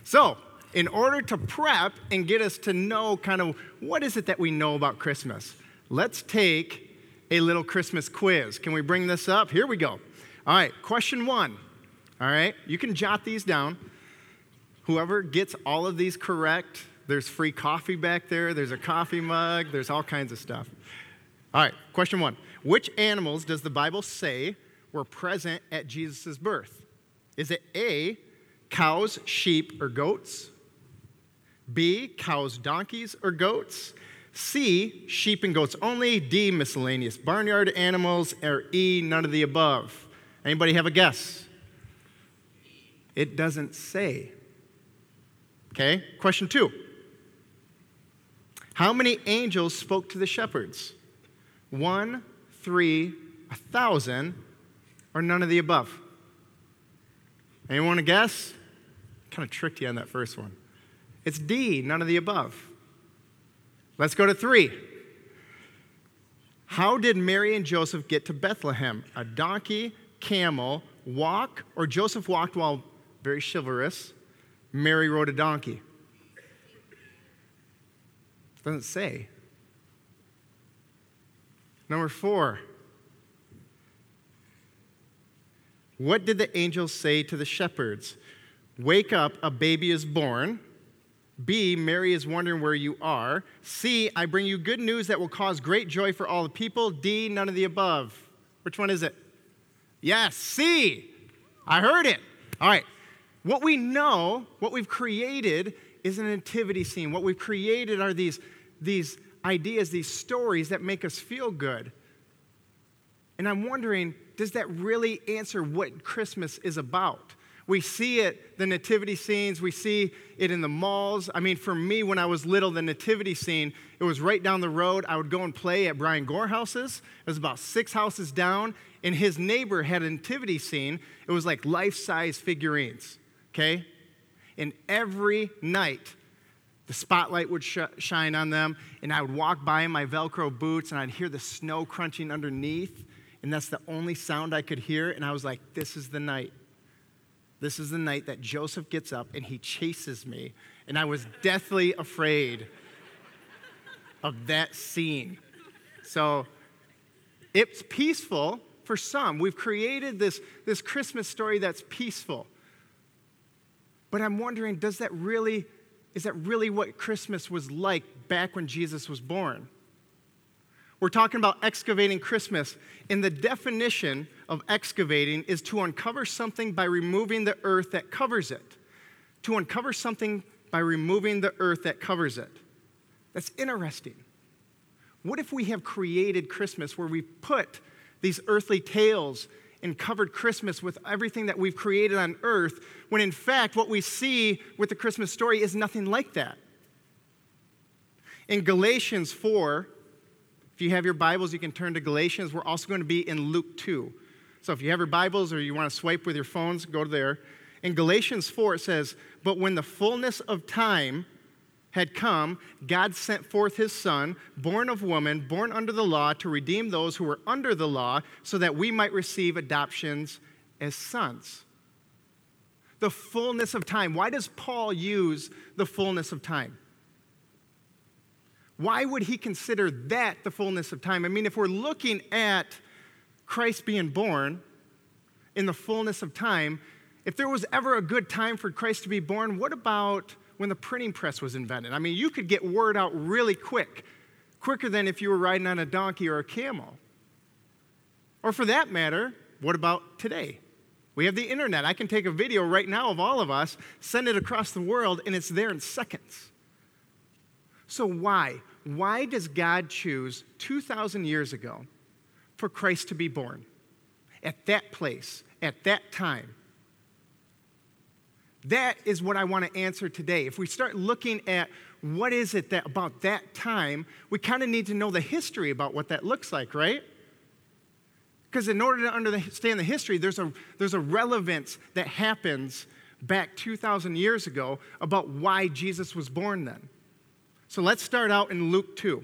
So, in order to prep and get us to know kind of what is it that we know about Christmas, let's take a little Christmas quiz. Can we bring this up? Here we go. All right, question 1. All right, you can jot these down. Whoever gets all of these correct, there's free coffee back there, there's a coffee mug, there's all kinds of stuff. All right, question 1. Which animals does the Bible say were present at Jesus' birth? Is it A, cows, sheep, or goats? B, cows, donkeys, or goats? C, sheep and goats only? D, miscellaneous barnyard animals? Or E, none of the above? Anybody have a guess? It doesn't say. Okay, question 2. How many angels spoke to the shepherds? 1, 3, 1,000, or none of the above? Anyone want to guess? Kind of tricked you on that first one. It's D, none of the above. Let's go to 3. How did Mary and Joseph get to Bethlehem? A donkey, camel, walk, or Joseph walked while very chivalrous, Mary rode a donkey? It doesn't say. Number 4. What did the angels say to the shepherds? Wake up, a baby is born. B, Mary is wondering where you are. C, I bring you good news that will cause great joy for all the people. D, none of the above. Which one is it? Yes, C. I heard it. All right. What we know, what we've created is a nativity scene. What we've created are these ideas, these stories that make us feel good. And I'm wondering, does that really answer what Christmas is about? We see it, the nativity scenes, we see it in the malls. I mean, for me, when I was little, the nativity scene, it was right down the road. I would go and play at Brian Gorehouse's. It was about 6 houses down, and his neighbor had a nativity scene. It was like life-size figurines, okay? And every night, the spotlight would shine on them, and I would walk by in my Velcro boots, and I'd hear the snow crunching underneath, and that's the only sound I could hear, and I was like, this is the night. This is the night that Joseph gets up and he chases me. And I was deathly afraid of that scene. So it's peaceful for some. We've created this Christmas story that's peaceful. But I'm wondering, is that really what Christmas was like back when Jesus was born? We're talking about excavating Christmas, and the definition of excavating is to uncover something by removing the earth that covers it. To uncover something by removing the earth that covers it. That's interesting. What if we have created Christmas where we put these earthly tales and covered Christmas with everything that we've created on earth, when in fact what we see with the Christmas story is nothing like that? In Galatians 4, if you have your Bibles, you can turn to Galatians. We're also going to be in Luke 2. So if you have your Bibles or you want to swipe with your phones, go there. In Galatians 4, it says, "But when the fullness of time had come, God sent forth his Son, born of woman, born under the law, to redeem those who were under the law, so that we might receive adoptions as sons." The fullness of time. Why does Paul use the fullness of time? Why would he consider that the fullness of time? I mean, if we're looking at Christ being born in the fullness of time, if there was ever a good time for Christ to be born, what about when the printing press was invented? I mean, you could get word out really quick, quicker than if you were riding on a donkey or a camel. Or for that matter, what about today? We have the internet. I can take a video right now of all of us, send it across the world, and it's there in seconds. So why? Why does God choose 2,000 years ago for Christ to be born at that place, at that time? That is what I want to answer today. If we start looking at what is it that about that time, we kind of need to know the history about what that looks like, right? Because in order to understand the history, there's a relevance that happens back 2,000 years ago about why Jesus was born then. So let's start out in Luke 2.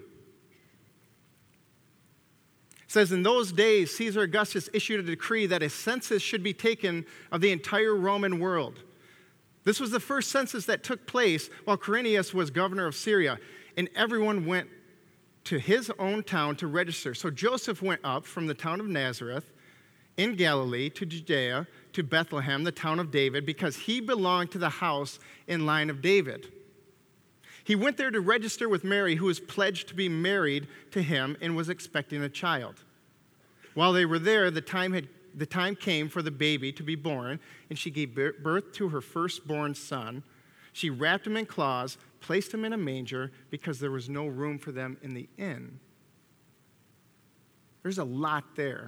It says, "In those days, Caesar Augustus issued a decree that a census should be taken of the entire Roman world. This was the first census that took place while Quirinius was governor of Syria, and everyone went to his own town to register. So Joseph went up from the town of Nazareth in Galilee to Judea to Bethlehem, the town of David, because he belonged to the house and line of David. He went there to register with Mary, who was pledged to be married to him and was expecting a child. While they were there, the time came for the baby to be born, and she gave birth to her firstborn son. She wrapped him in cloths, placed him in a manger, because there was no room for them in the inn. There's a lot there.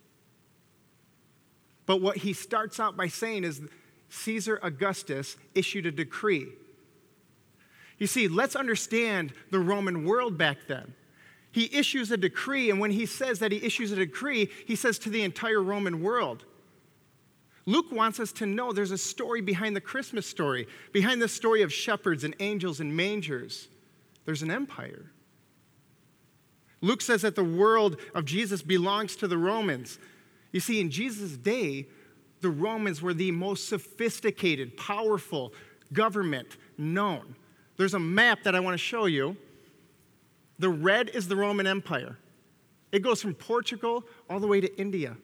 But what he starts out by saying is Caesar Augustus issued a decree. You see, let's understand the Roman world back then. He issues a decree, and when he says that he issues a decree, he says to the entire Roman world. Luke wants us to know there's a story behind the Christmas story, behind the story of shepherds and angels and mangers. There's an empire. Luke says that the world of Jesus belongs to the Romans. You see, in Jesus' day, the Romans were the most sophisticated, powerful government known. There's a map that I want to show you. The red is the Roman Empire. It goes from Portugal all the way to India.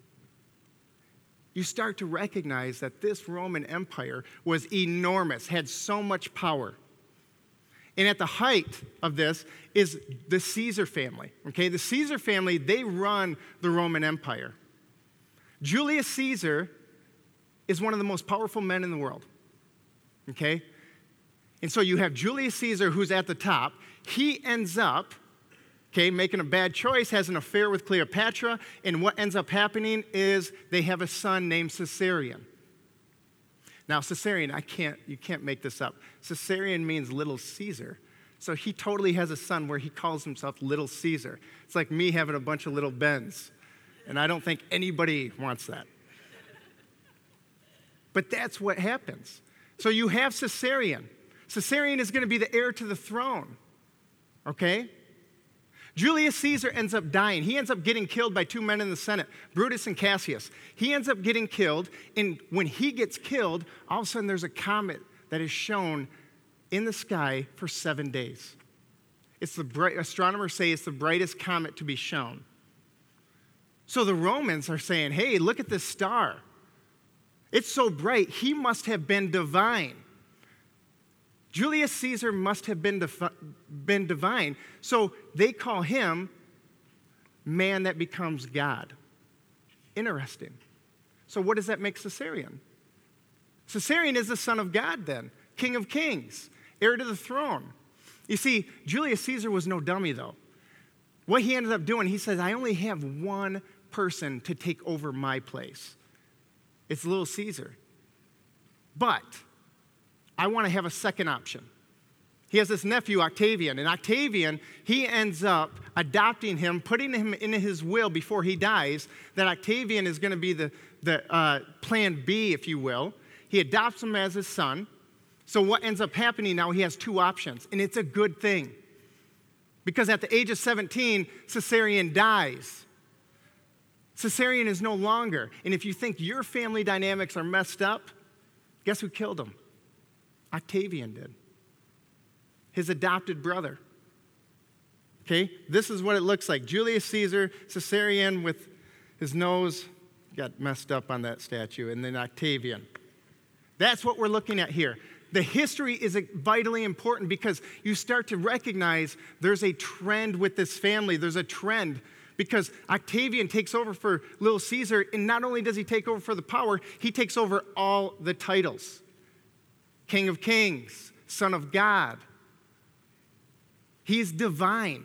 You start to recognize that this Roman Empire was enormous, had so much power. And at the height of this is the Caesar family. Okay, the Caesar family, they run the Roman Empire. Julius Caesar is one of the most powerful men in the world. Okay? And so you have Julius Caesar, who's at the top. He ends up, making a bad choice, has an affair with Cleopatra, and what ends up happening is they have a son named Caesarion. Now, Caesarion, you can't make this up. Caesarion means little Caesar. So he totally has a son where he calls himself Little Caesar. It's like me having a bunch of little Bens, and I don't think anybody wants that. But that's what happens. So you have Caesarion. Caesarion is going to be the heir to the throne, okay? Julius Caesar ends up dying. He ends up getting killed by two men in the Senate, Brutus and Cassius. He ends up getting killed, and when he gets killed, all of a sudden there's a comet that is shown in the sky for 7 days. Astronomers say it's the brightest comet to be shown. So the Romans are saying, hey, look at this star. It's so bright, he must have been divine. Julius Caesar must have been divine. So they call him man that becomes God. Interesting. So what does that make Caesarion? Caesarion is the son of God then, king of kings, heir to the throne. You see, Julius Caesar was no dummy though. What he ended up doing, he says, I only have one person to take over my place. It's little Caesar. But I want to have a second option. He has this nephew, Octavian, and Octavian, he ends up adopting him, putting him in his will before he dies, that Octavian is going to be the plan B, if you will. He adopts him as his son. So what ends up happening now, he has two options, and it's a good thing. Because at the age of 17, Caesarion dies. Caesarion is no longer. And if you think your family dynamics are messed up, guess who killed him? Octavian did. His adopted brother. Okay, this is what it looks like. Julius Caesar, Caesarion with his nose got messed up on that statue, and then Octavian. That's what we're looking at here. The history is vitally important because you start to recognize there's a trend with this family. There's a trend because Octavian takes over for little Caesar, and not only does he take over for the power, he takes over all the titles. King of Kings, Son of God. He's divine.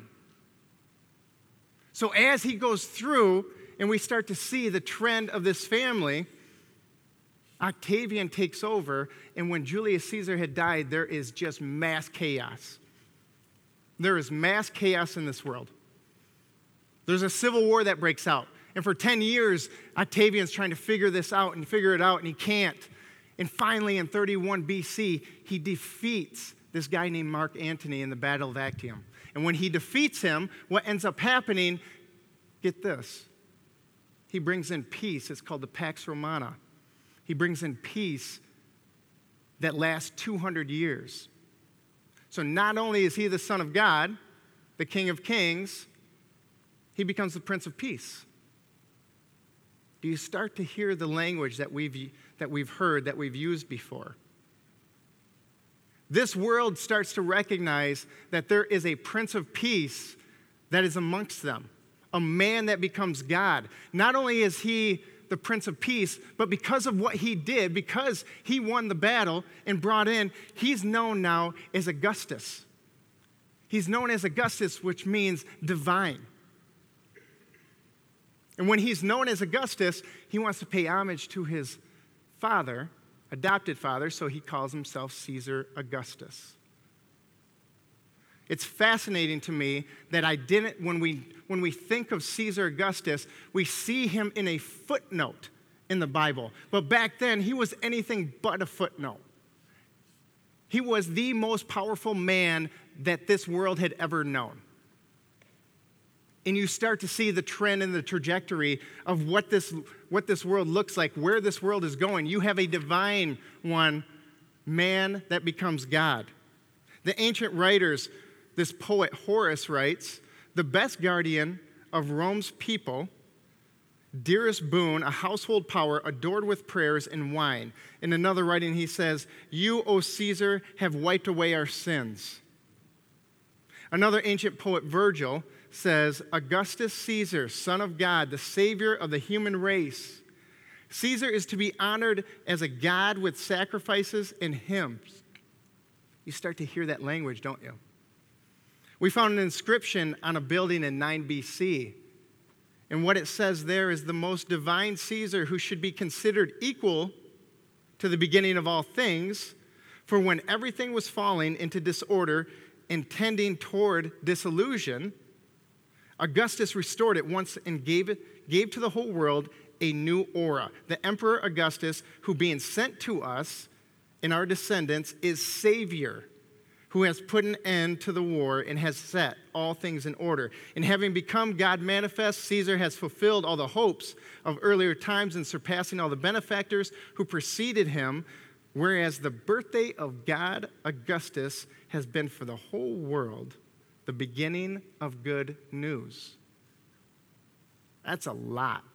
So as he goes through and we start to see the trend of this family, Octavian takes over, and when Julius Caesar had died, there is just mass chaos. There is mass chaos in this world. There's a civil war that breaks out. And for 10 years, Octavian's trying to figure this out and figure it out, and he can't. And finally, in 31 BC, he defeats this guy named Mark Antony in the Battle of Actium. And when he defeats him, what ends up happening, get this, he brings in peace. It's called the Pax Romana. He brings in peace that lasts 200 years. So not only is he the Son of God, the King of Kings, he becomes the Prince of Peace. Do you start to hear the language that we've heard, that we've used before? This world starts to recognize that there is a Prince of Peace that is amongst them, a man that becomes God. Not only is he the Prince of Peace, but because of what he did, because he won the battle and brought in, he's known now as Augustus. He's known as Augustus, which means divine. And when he's known as Augustus, he wants to pay homage to his father, adopted father, so he calls himself Caesar Augustus. It's fascinating to me that when we think of Caesar Augustus, we see him in a footnote in the Bible. But back then, he was anything but a footnote. He was the most powerful man that this world had ever known. And you start to see the trend and the trajectory of what this world looks like, where this world is going. You have a divine one, man that becomes God. The ancient writers, this poet Horace writes, "The best guardian of Rome's people, dearest boon, a household power adored with prayers and wine." In another writing, he says, "You, O Caesar, have wiped away our sins." Another ancient poet, Virgil, says, "Augustus Caesar, son of God, the savior of the human race. Caesar is to be honored as a god with sacrifices and hymns." You start to hear that language, don't you? We found an inscription on a building in 9 BC. And what it says there is, "The most divine Caesar, who should be considered equal to the beginning of all things, for when everything was falling into disorder and tending toward dissolution, Augustus restored it once and gave to the whole world a new aura. The Emperor Augustus, who being sent to us and our descendants, is Savior, who has put an end to the war and has set all things in order. And having become God manifest, Caesar has fulfilled all the hopes of earlier times and surpassing all the benefactors who preceded him, whereas the birthday of God Augustus has been for the whole world the beginning of good news." That's a lot.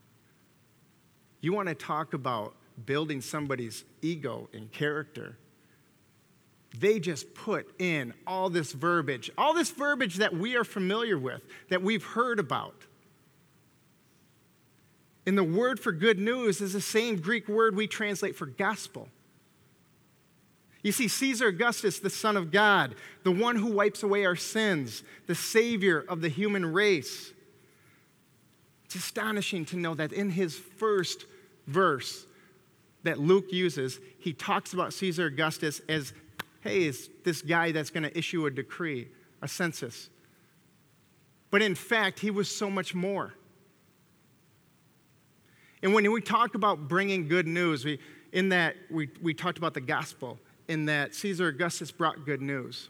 You want to talk about building somebody's ego and character. They just put in all this verbiage that we are familiar with, that we've heard about. And the word for good news is the same Greek word we translate for gospel. You see, Caesar Augustus, the Son of God, the one who wipes away our sins, the Savior of the human race. It's astonishing to know that in his first verse that Luke uses, he talks about Caesar Augustus as, hey, it's this guy that's going to issue a decree, a census. But in fact, he was so much more. And when we talk about bringing good news, we talked about the gospel, in that Caesar Augustus brought good news.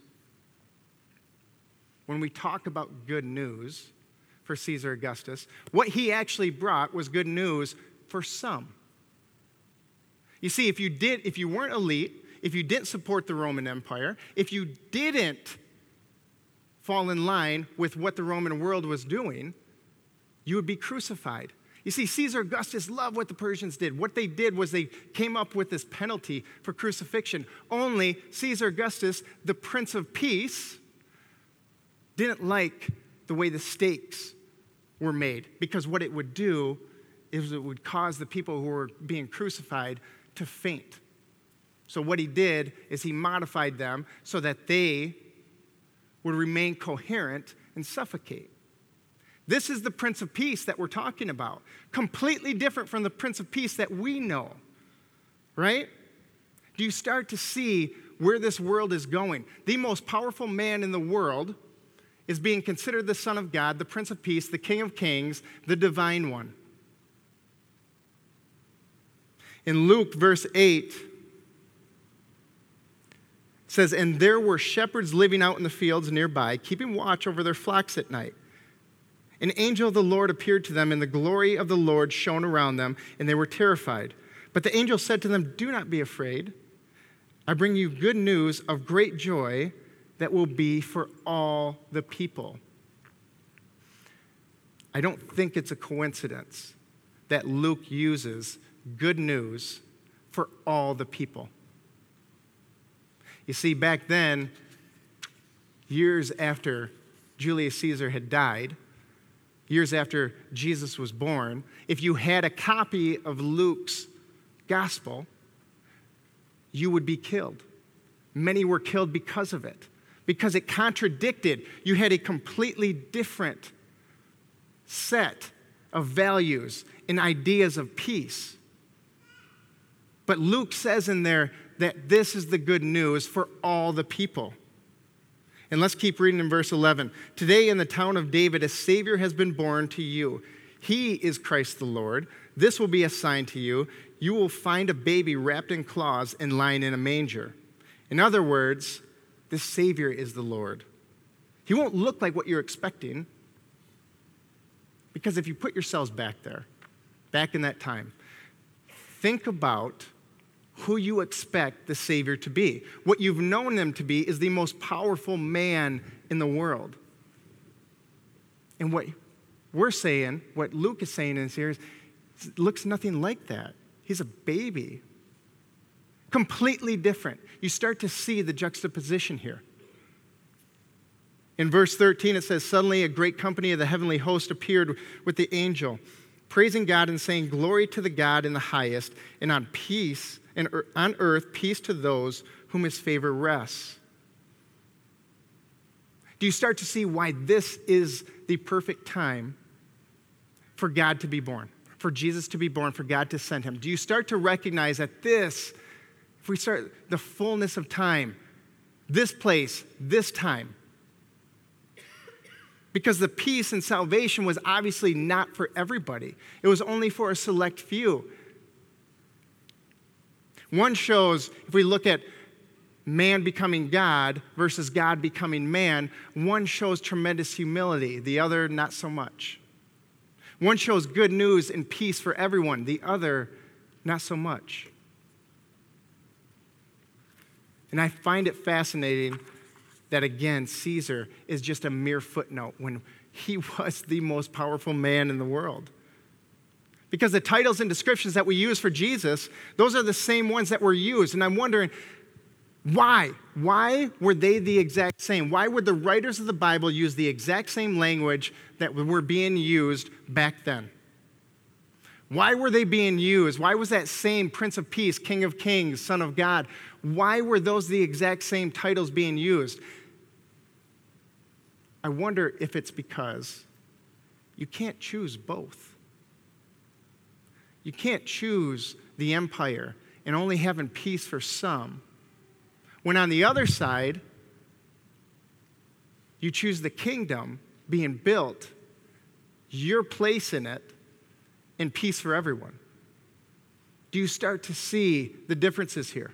When we talk about good news for Caesar Augustus, what he actually brought was good news for some. You see, if you weren't elite, if you didn't support the Roman Empire, if you didn't fall in line with what the Roman world was doing, you would be crucified. You see, Caesar Augustus loved what the Persians did. What they did was they came up with this penalty for crucifixion. Only Caesar Augustus, the Prince of Peace, didn't like the way the stakes were made, because what it would do is it would cause the people who were being crucified to faint. So what he did is he modified them so that they would remain coherent and suffocate. This is the Prince of Peace that we're talking about. Completely different from the Prince of Peace that we know, right? Do you start to see where this world is going? The most powerful man in the world is being considered the Son of God, the Prince of Peace, the King of Kings, the Divine One. In Luke, verse 8, it says, "And there were shepherds living out in the fields nearby, keeping watch over their flocks at night. An angel of the Lord appeared to them, and the glory of the Lord shone around them, and they were terrified. But the angel said to them, 'Do not be afraid. I bring you good news of great joy that will be for all the people. I don't think it's a coincidence that Luke uses good news for all the people. You see, back then, years after Julius Caesar had died, years after Jesus was born, if you had a copy of Luke's gospel, you would be killed. Many were killed because of it, because it contradicted. You had a completely different set of values and ideas of peace. But Luke says in there that this is the good news for all the people. And let's keep reading in verse 11. Today in the town of David, a Savior has been born to you. He is Christ the Lord. This will be a sign to you. You will find a baby wrapped in cloths and lying in a manger. In other words, this Savior is the Lord. He won't look like what you're expecting, because if you put yourselves back there, back in that time, think about who you expect the Savior to be. What you've known him to be is the most powerful man in the world. And what we're saying, what Luke is saying in here, is it looks nothing like that. He's a baby. Completely different. You start to see the juxtaposition here. In verse 13, it says, suddenly a great company of the heavenly host appeared with the angel, praising God and saying, glory to the God in the highest, and on earth peace to those whom his favor rests. Do you start to see why this is the perfect time for God to be born, for Jesus to be born, for God to send him? Do you start to recognize that this, if we start the fullness of time, this place, this time, because the peace and salvation was obviously not for everybody. It was only for a select few. One shows, if we look at man becoming God versus God becoming man, one shows tremendous humility, the other not so much. One shows good news and peace for everyone, the other not so much. And I find it fascinating that, again, Caesar is just a mere footnote when he was the most powerful man in the world. Because the titles and descriptions that we use for Jesus, those are the same ones that were used. And I'm wondering, why? Why were they the exact same? Why would the writers of the Bible use the exact same language that were being used back then? Why were they being used? Why was that same Prince of Peace, King of Kings, Son of God, why were those the exact same titles being used? I wonder if it's because you can't choose both. You can't choose the empire and only having peace for some, when on the other side, you choose the kingdom being built, your place in it, and peace for everyone. Do you start to see the differences here?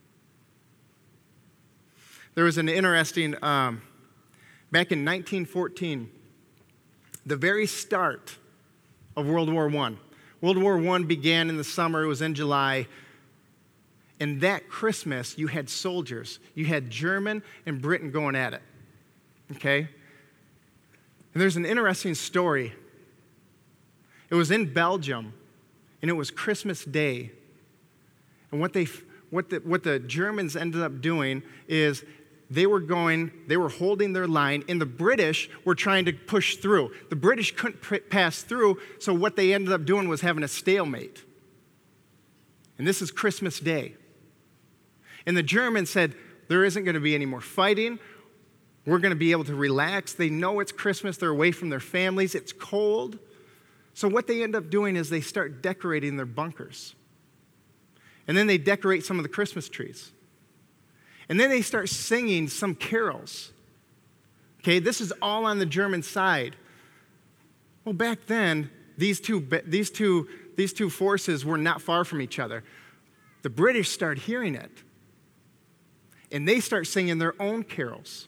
There was an interesting, back in 1914, the very start of World War I. World War I began in the summer, it was in July, and that Christmas you had soldiers. You had German and Britain going at it, okay? And there's an interesting story. It was in Belgium, and it was Christmas Day. And what the Germans ended up doing is they were holding their line, and the British were trying to push through. The British couldn't pass through, so what they ended up doing was having a stalemate. And this is Christmas Day. And the Germans said, there isn't going to be any more fighting. We're going to be able to relax. They know it's Christmas. They're away from their families. It's cold. So what they end up doing is they start decorating their bunkers. And then they decorate some of the Christmas trees. And then they start singing some carols. Okay, this is all on the German side. Well, back then, these two forces were not far from each other. The British start hearing it. And they start singing their own carols.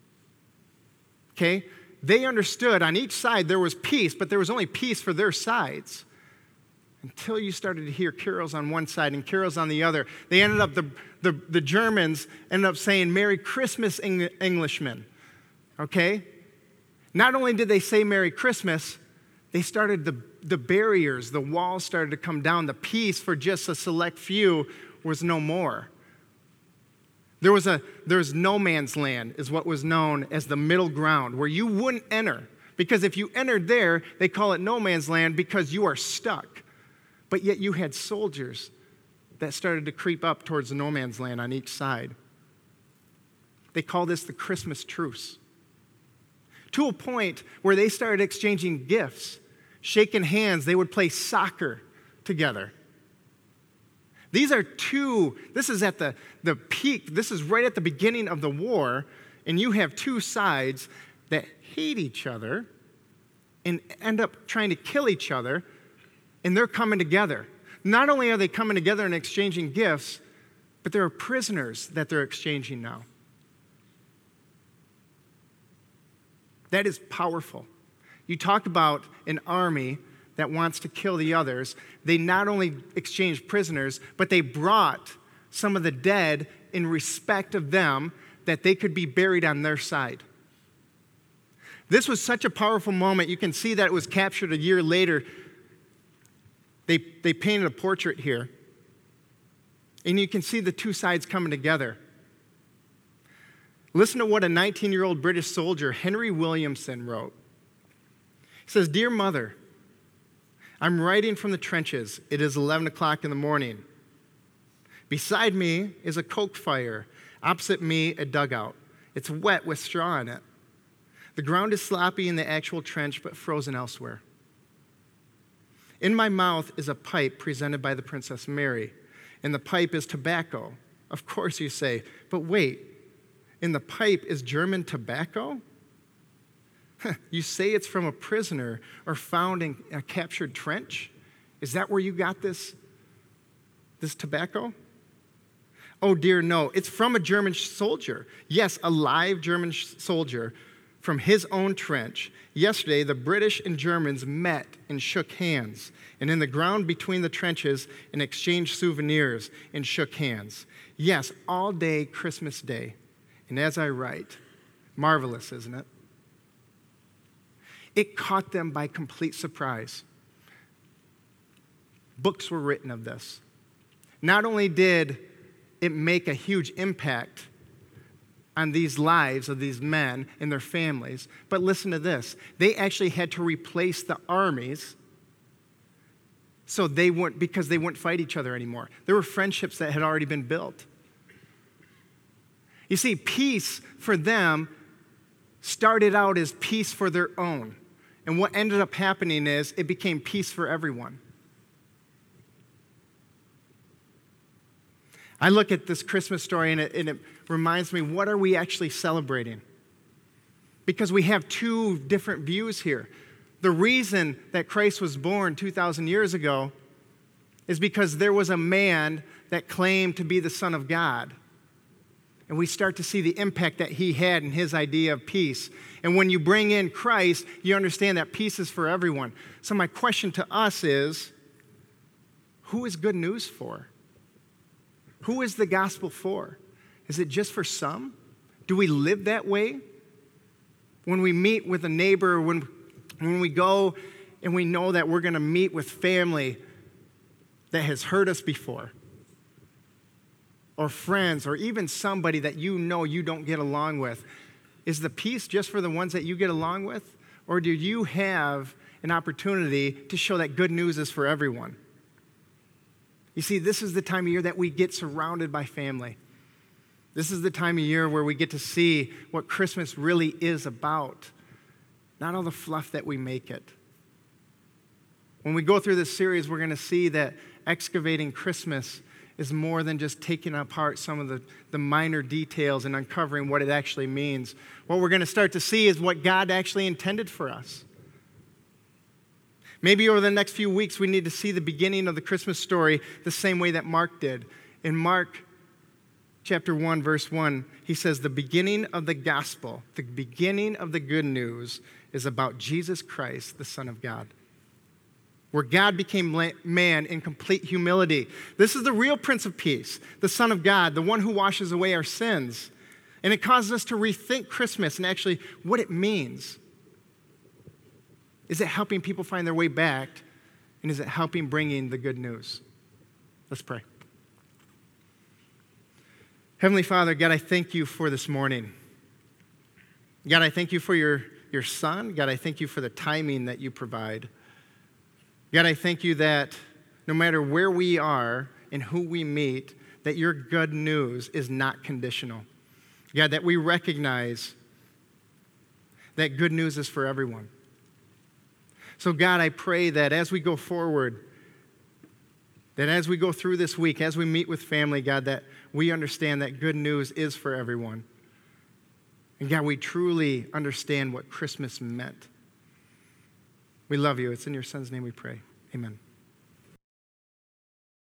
Okay? They understood on each side there was peace, but there was only peace for their sides. until you started to hear carols on one side and carols on the other. They ended up, the Germans ended up saying, Merry Christmas, Englishmen. Okay? Not only did they say Merry Christmas, they started the barriers, the walls started to come down. The peace for just a select few was no more. There was no man's land, is what was known as the middle ground, where you wouldn't enter. Because if you entered there, they call it no man's land because you are stuck. But yet you had soldiers that started to creep up towards the no man's land on each side. They call this the Christmas truce. To a point where they started exchanging gifts, shaking hands. They would play soccer together. This is at the peak. This is right at the beginning of the war, and you have two sides that hate each other and end up trying to kill each other, and they're coming together. Not only are they coming together and exchanging gifts, but there are prisoners that they're exchanging now. That is powerful. You talk about an army that wants to kill the others. They not only exchanged prisoners, but they brought some of the dead in respect of them that they could be buried on their side. This was such a powerful moment. You can see that it was captured a year later. They painted a portrait here. And you can see the two sides coming together. Listen to what a 19-year-old British soldier, Henry Williamson, wrote. He says, Dear Mother, I'm writing from the trenches. It is 11 o'clock in the morning. Beside me is a coke fire. Opposite me, a dugout. It's wet with straw in it. The ground is sloppy in the actual trench, but frozen elsewhere. In my mouth is a pipe presented by the Princess Mary, and the pipe is tobacco. Of course, you say, but wait, in the pipe is German tobacco? You say it's from a prisoner or found in a captured trench? Is that where you got this tobacco? Oh dear, no. It's from a German soldier. Yes, a live German soldier from his own trench. Yesterday, the British and Germans met and shook hands, and in the ground between the trenches and exchanged souvenirs and shook hands. Yes, all day Christmas Day. And as I write, marvelous, isn't it? It caught them by complete surprise. Books were written of this. Not only did it make a huge impact on these lives of these men and their families, but listen to this. They actually had to replace the armies because they wouldn't fight each other anymore. There were friendships that had already been built. You see, peace for them started out as peace for their own. And what ended up happening is it became peace for everyone. I look at this Christmas story and it reminds me, what are we actually celebrating? Because we have two different views here. The reason that Christ was born 2,000 years ago is because there was a man that claimed to be the Son of God. And we start to see the impact that he had in his idea of peace. And when you bring in Christ, you understand that peace is for everyone. So my question to us is, who is good news for? Who is the gospel for? Is it just for some? Do we live that way? When we meet with a neighbor, when we go and we know that we're going to meet with family that has hurt us before, or friends, or even somebody that you know you don't get along with, is the peace just for the ones that you get along with? Or do you have an opportunity to show that good news is for everyone? You see, this is the time of year that we get surrounded by family. This is the time of year where we get to see what Christmas really is about, not all the fluff that we make it. When we go through this series, we're going to see that excavating Christmas is more than just taking apart some of the minor details and uncovering what it actually means. What we're going to start to see is what God actually intended for us. Maybe over the next few weeks, we need to see the beginning of the Christmas story the same way that Mark did. In Mark chapter 1, verse 1, he says, the beginning of the gospel, the beginning of the good news is about Jesus Christ, the Son of God. where God became man in complete humility. This is the real Prince of Peace, the Son of God, the one who washes away our sins. And it causes us to rethink Christmas and actually what it means. Is it helping people find their way back? And is it helping bringing the good news? Let's pray. Heavenly Father, God, I thank you for this morning. God, I thank you for your Son. God, I thank you for the timing that you provide. God, I thank you that no matter where we are and who we meet, that your good news is not conditional. God, that we recognize that good news is for everyone. So God, I pray that as we go forward, that as we go through this week, as we meet with family, God, that we understand that good news is for everyone. And God, we truly understand what Christmas meant. We love you. It's in your Son's name we pray. Amen.